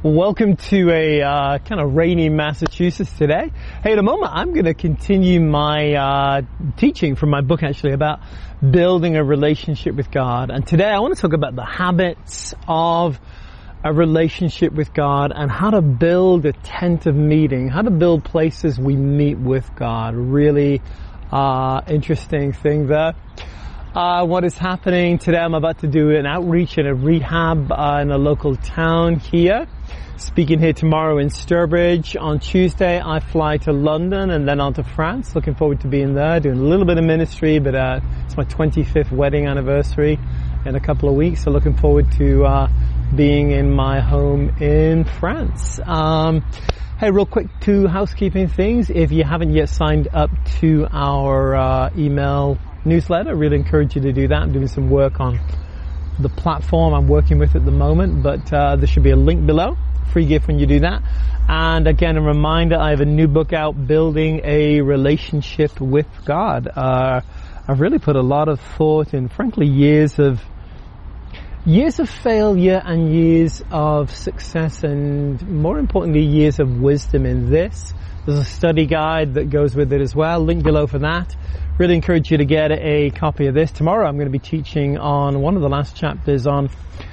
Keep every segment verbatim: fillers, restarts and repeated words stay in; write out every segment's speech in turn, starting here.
Welcome to a uh, kind of rainy Massachusetts today. Hey, in a moment I'm going to continue my uh, teaching from my book actually about building a relationship with God. And today I want to talk about the habits of a relationship with God and how to build a tent of meeting, how to build places we meet with God. Really uh, interesting thing there. Uh, what is happening today? I'm about to do an outreach and a rehab uh, in a local town here. Speaking here tomorrow in Sturbridge. On Tuesday, I fly to London and then on to France. Looking forward to being there, doing a little bit of ministry, but uh, it's my twenty-fifth wedding anniversary in a couple of weeks. So looking forward to uh, being in my home in France. Um, hey, real quick, two housekeeping things. If you haven't yet signed up to our uh, email newsletter, I really encourage you to do that. I'm doing some work on the platform I'm working with at the moment, but uh, there should be a link below. Free gift when you do that. And again, a reminder, I have a new book out, Building a Relationship with God. Uh, I've really put a lot of thought in, frankly, years of years of failure and years of success, and more importantly, years of wisdom in this. There's a study guide that goes with it as well. Link below for that. Really encourage you to get a copy of this. Tomorrow I'm going to be teaching on one of the last chapters on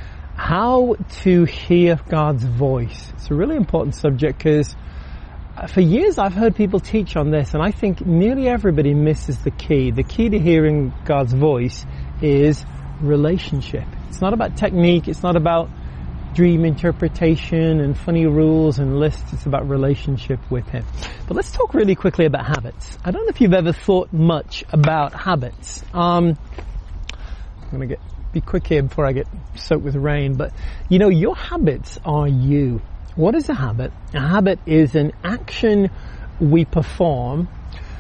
how to hear God's voice. It's a really important subject because for years I've heard people teach on this, and I think nearly everybody misses the key. The key to hearing God's voice is relationship. It's not about technique. It's not about dream interpretation and funny rules and lists. It's about relationship with Him. But let's talk really quickly about habits. I don't know if you've ever thought much about habits. Um, I'm going to get be quick here before I get soaked with rain. But, you know, your habits are you. What is a habit? A habit is an action we perform,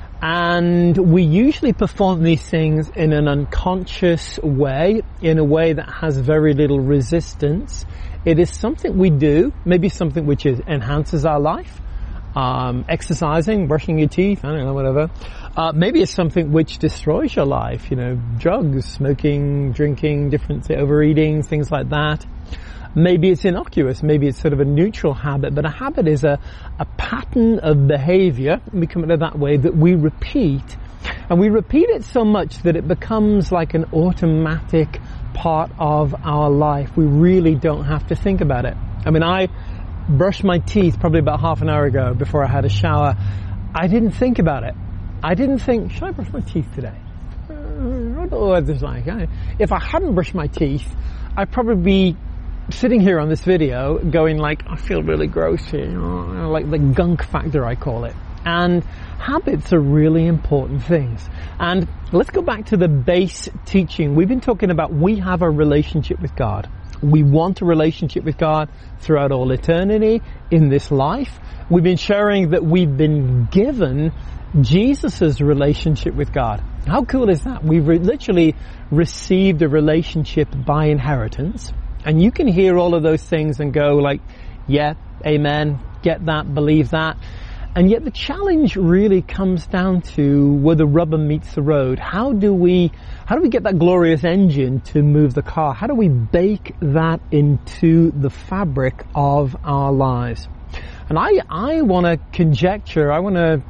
and we usually perform these things in an unconscious way, in a way that has very little resistance. It is something we do, maybe something which is, enhances our life. Um, exercising, brushing your teeth, I don't know, whatever. Uh, maybe it's something which destroys your life, you know, drugs, smoking, drinking, different overeating, things like that. Maybe it's innocuous, maybe it's sort of a neutral habit, but a habit is a, a pattern of behavior, we come at it that way, that we repeat. And we repeat it so much that it becomes like an automatic part of our life. We really don't have to think about it. I mean, I brushed my teeth probably about half an hour ago before I had a shower. I didn't think about it. I didn't think, should I brush my teeth today? Uh, I don't know what it's like. If I hadn't brushed my teeth, I'd probably be sitting here on this video going like, I feel really gross here, you know, like the gunk factor, I call it. And habits are really important things. And let's go back to the base teaching. We've been talking about we have a relationship with God. We want a relationship with God throughout all eternity in this life. We've been sharing that we've been given Jesus' relationship with God. How cool is that? We've re- literally received a relationship by inheritance. And you can hear all of those things and go like, yeah, amen, get that, believe that. And yet the challenge really comes down to where the rubber meets the road. How do we, how do we get that glorious engine to move the car? How do we bake that into the fabric of our lives? And I, I want to conjecture, I want to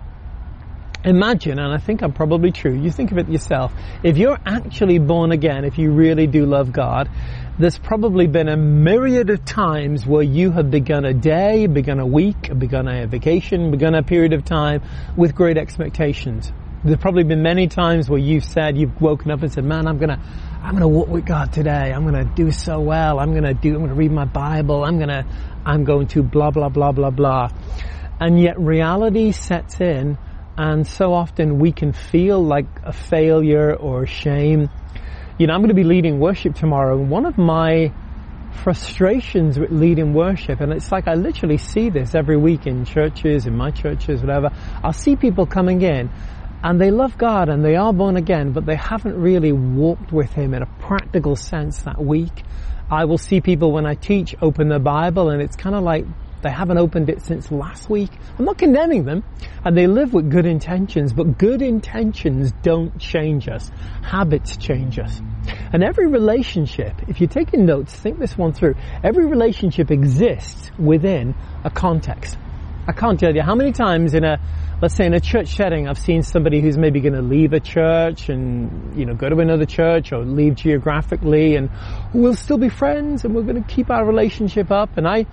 imagine, and I think I'm probably true, you think of it yourself, if you're actually born again, if you really do love God, there's probably been a myriad of times where you have begun a day, begun a week, begun a vacation, begun a period of time with great expectations. There's probably been many times where you've said, you've woken up and said, man, I'm gonna, I'm gonna walk with God today. I'm gonna do so well. I'm gonna do, I'm gonna read my Bible. I'm gonna, I'm going to blah, blah, blah, blah, blah. And yet reality sets in, and so often we can feel like a failure or shame. You know, I'm going to be leading worship tomorrow, and one of my frustrations with leading worship, and it's like I literally see this every week in churches, in my churches, whatever, I'll see people coming in, and they love God, and they are born again, but they haven't really walked with Him in a practical sense that week. I will see people when I teach open the Bible, and it's kind of like They haven't opened it since last week. I'm not condemning them. And they live with good intentions, but good intentions don't change us. Habits change us. And every relationship, if you're taking notes, think this one through. Every relationship exists within a context. I can't tell you how many times in a, let's say in a church setting, I've seen somebody who's maybe going to leave a church and, you know, go to another church or leave geographically, and we'll still be friends and we're going to keep our relationship up. And I,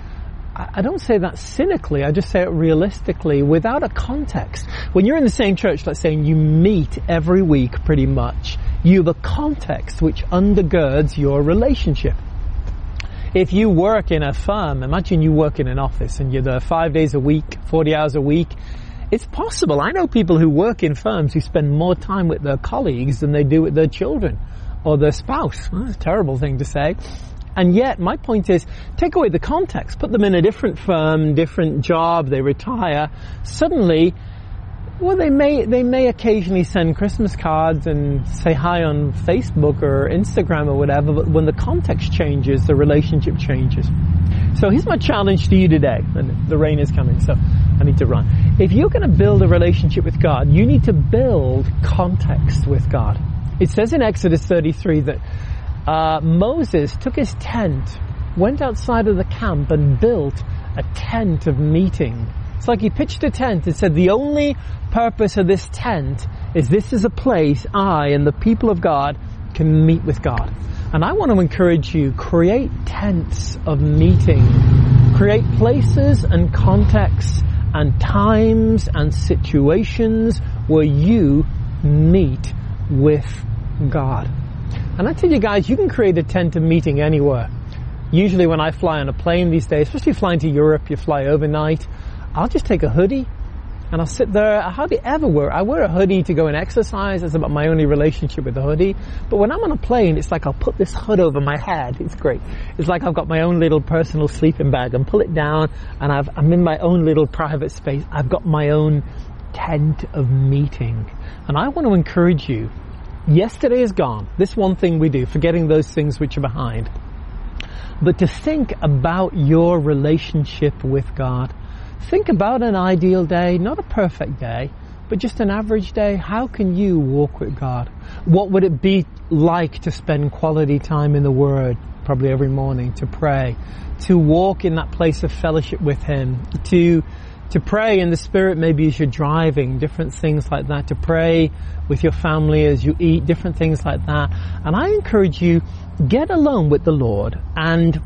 I don't say that cynically, I just say it realistically, without a context. When you're in the same church, let's say, and you meet every week pretty much, you have a context which undergirds your relationship. If you work in a firm, imagine you work in an office and you're there five days a week, forty hours a week. It's possible. I know people who work in firms who spend more time with their colleagues than they do with their children or their spouse. Well, that's a terrible thing to say. And yet, my point is, take away the context, put them in a different firm, different job, they retire. Suddenly, well, they may, they may occasionally send Christmas cards and say hi on Facebook or Instagram or whatever, but when the context changes, the relationship changes. So here's my challenge to you today. And the rain is coming, so I need to run. If you're going to build a relationship with God, you need to build context with God. It says in Exodus thirty-three that Uh, Moses took his tent, went outside of the camp and built a tent of meeting. It's like he pitched a tent and said, the only purpose of this tent is this is a place I and the people of God can meet with God. And I want to encourage you, create tents of meeting. Create places and contexts and times and situations where you meet with God. And I tell you guys, you can create a tent of meeting anywhere. Usually when I fly on a plane these days, especially flying to Europe, you fly overnight, I'll just take a hoodie and I'll sit there. I hardly ever wear, I wear a hoodie to go and exercise. That's about my only relationship with the hoodie. But when I'm on a plane, it's like I'll put this hood over my head. It's great. It's like I've got my own little personal sleeping bag and pull it down and I've, I'm in my own little private space. I've got my own tent of meeting. And I want to encourage you. Yesterday is gone. This one thing we do, forgetting those things which are behind. But to think about your relationship with God. Think about an ideal day, not a perfect day, but just an average day. How can you walk with God? What would it be like to spend quality time in the Word, probably every morning, to pray, to walk in that place of fellowship with Him, to to pray in the Spirit maybe as you're driving, different things like that, to pray with your family as you eat, different things like that. And I encourage you, get alone with the Lord and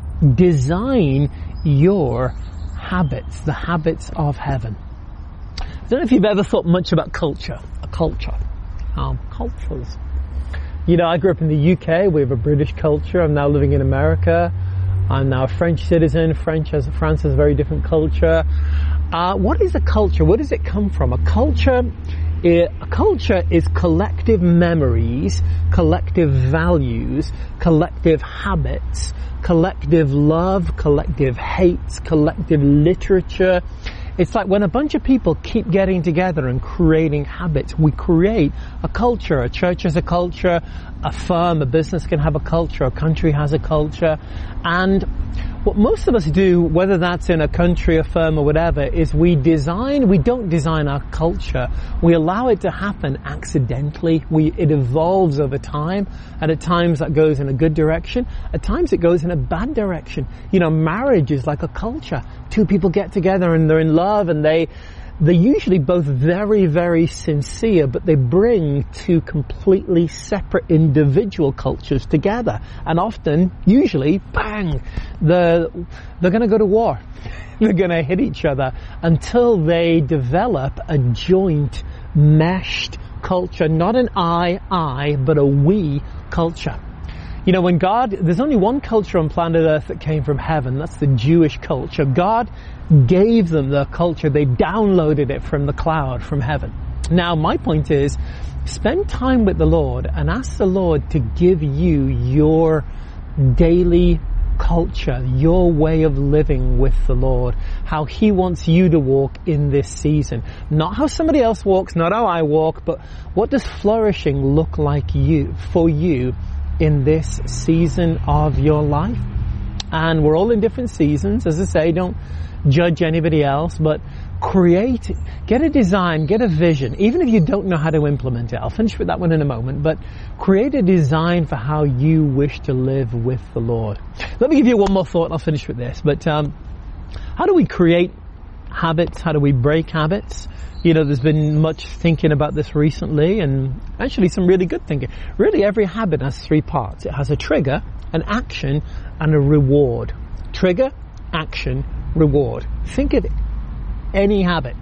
design your habits, the habits of heaven. I don't know if you've ever thought much about culture, a culture, um, cultures. You know, I grew up in the U K, we have a British culture, I'm now living in America. I'm now a French citizen. French has, France has a very different culture. Uh, what is a culture? Where does it come from? A culture, it, a culture is collective memories, collective values, collective habits, collective love, collective hates, collective literature. It's like when a bunch of people keep getting together and creating habits, we create a culture. A church has a culture, a firm, a business can have a culture, a country has a culture. And what most of us do, whether that's in a country, a firm or whatever, is we design, we don't design our culture. We allow it to happen accidentally. We, it evolves over time. And at times that goes in a good direction. At times it goes in a bad direction. You know, marriage is like a culture. Two people get together and they're in love and they, they're usually both very, very sincere, but they bring two completely separate individual cultures together. And often, usually, bang, they're, they're going to go to war. They're going to hit each other until they develop a joint, meshed culture. Not an I, I, but a we culture. You know, when God, there's only one culture on planet Earth that came from heaven. That's the Jewish culture. God gave them their culture. They downloaded it from the cloud, from heaven. Now, my point is, spend time with the Lord and ask the Lord to give you your daily culture, your way of living with the Lord, how He wants you to walk in this season. Not how somebody else walks, not how I walk, but what does flourishing look like you, for you in this season of your life? And we're all in different seasons. As I say, don't judge anybody else, but create, get a design, get a vision, even if you don't know how to implement it. I'll finish with that one in a moment, but create a design for how you wish to live with the Lord. Let me give you one more thought and I'll finish with this. But um, how do we create habits? How do we break habits? You know, there's been much thinking about this recently, and actually some really good thinking. Really, every habit has three parts. It has a trigger, an action, and a reward. Trigger, action, reward. Think of any habit.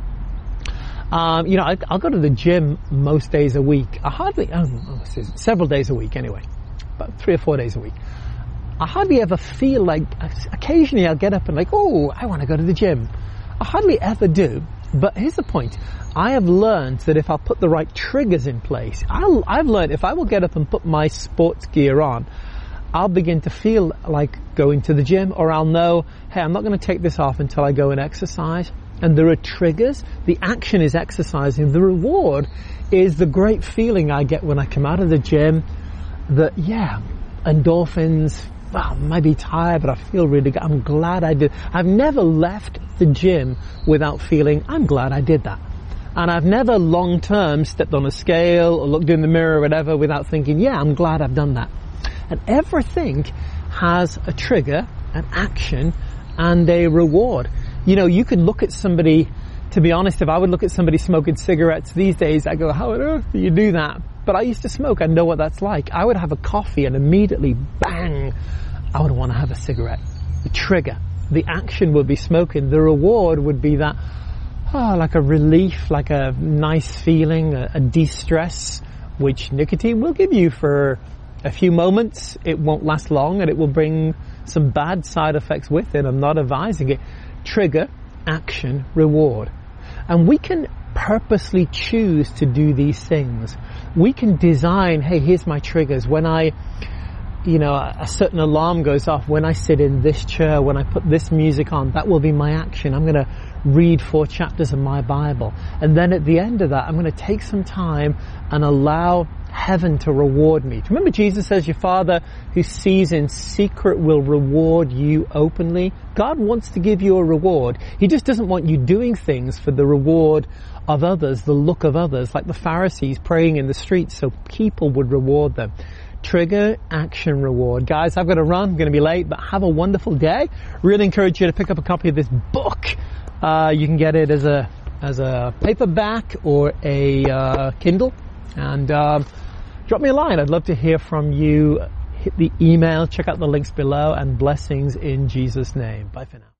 Um, you know, I, I'll go to the gym most days a week. I hardly, oh, several days a week anyway, about three or four days a week. I hardly ever feel like, occasionally I'll get up and like, oh, I want to go to the gym. I hardly ever do. But here's the point. I have learned that if I'll put the right triggers in place, I'll, I've learned if I will get up and put my sports gear on, I'll begin to feel like going to the gym, or I'll know, hey, I'm not going to take this off until I go and exercise. And there are triggers. The action is exercising. The reward is the great feeling I get when I come out of the gym that, yeah, endorphins, well, I might be tired, but I feel really good. I'm glad I did. I've never left the gym without feeling, I'm glad I did that. And I've never long term stepped on a scale or looked in the mirror or whatever without thinking, yeah, I'm glad I've done that. And everything has a trigger, an action, and a reward. You know, you could look at somebody, to be honest, if I would look at somebody smoking cigarettes these days, I go, how on earth do you do that? But I used to smoke. I know what that's like. I would have a coffee and immediately, bang, I would want to have a cigarette. The trigger, the action would be smoking. The reward would be that, oh, like a relief, like a nice feeling, a, a de-stress, which nicotine will give you for a few moments. It won't last long, and it will bring some bad side effects with it. I'm not advising it. Trigger, action, reward. And we can purposely choose to do these things. We can design, hey, here's my triggers. When I, you know, a certain alarm goes off, when I sit in this chair, when I put this music on, that will be my action. I'm going to read four chapters of my Bible. And then at the end of that, I'm going to take some time and allow heaven to reward me. Remember, Jesus says, your Father who sees in secret will reward you openly. God wants to give you a reward. He just doesn't want you doing things for the reward of others, the look of others, like the Pharisees praying in the streets so people would reward them. Trigger, action, reward. Guys, I've got to run. I'm going to be late, but have a wonderful day. Really encourage you to pick up a copy of this book. Uh, you can get it as a as a paperback or a uh, Kindle. And um, drop me a line. I'd love to hear from you. Hit the email. Check out the links below. And blessings in Jesus' name. Bye for now.